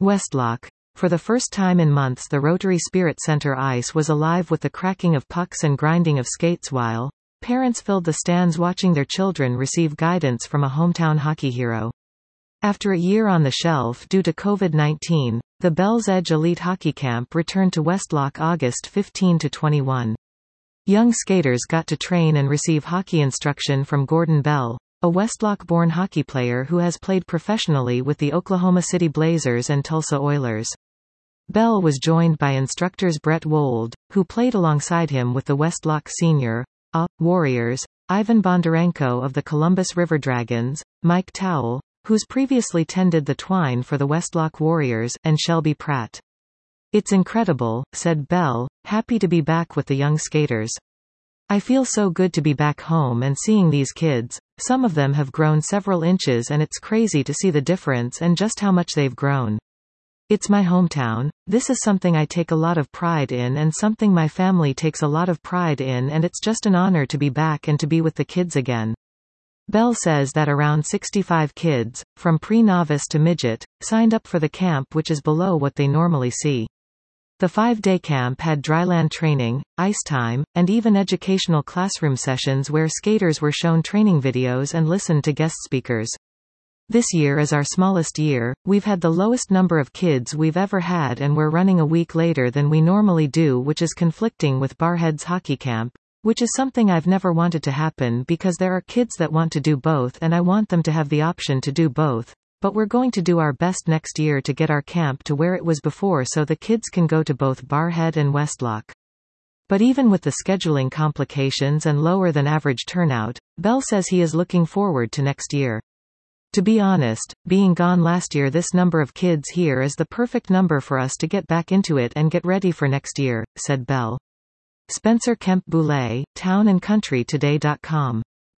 Westlock. For the first time in months the Rotary Spirit Centre ice was alive with the cracking of pucks and grinding of skates while parents filled the stands watching their children receive guidance from a hometown hockey hero. After a year on the shelf due to COVID-19, the Bell's Edge Elite Hockey Camp returned to Westlock August 15 to 21. Young skaters got to train and receive hockey instruction from Gordon Bell, a Westlock-born hockey player who has played professionally with the Oklahoma City Blazers and Tulsa Oilers. Bell was joined by instructors Brett Wold, who played alongside him with the Westlock Senior Warriors, Ivan Bondarenko of the Columbus River Dragons, Mike Towle, who's previously tended the twine for the Westlock Warriors, and Shelby Pratt. "It's incredible," said Bell, happy to be back with the young skaters. "I feel so good to be back home and seeing these kids. Some of them have grown several inches and it's crazy to see the difference and just how much they've grown. It's my hometown. This is something I take a lot of pride in and something my family takes a lot of pride in, and it's just an honor to be back and to be with the kids again." Bell says that around 65 kids, from pre-novice to midget, signed up for the camp, which is below what they normally see. The 5-day camp had dryland training, ice time, and even educational classroom sessions where skaters were shown training videos and listened to guest speakers. "This year is our smallest year. We've had the lowest number of kids we've ever had and we're running a week later than we normally do, which is conflicting with Barhead's hockey camp, which is something I've never wanted to happen because there are kids that want to do both and I want them to have the option to do both. But we're going to do our best next year to get our camp to where it was before so the kids can go to both Barhead and Westlock." But even with the scheduling complications and lower than average turnout, Bell says he is looking forward to next year. "To be honest, being gone last year, this number of kids here is the perfect number for us to get back into it and get ready for next year," said Bell. Spencer Kemp Boulay, townandcountrytoday.com.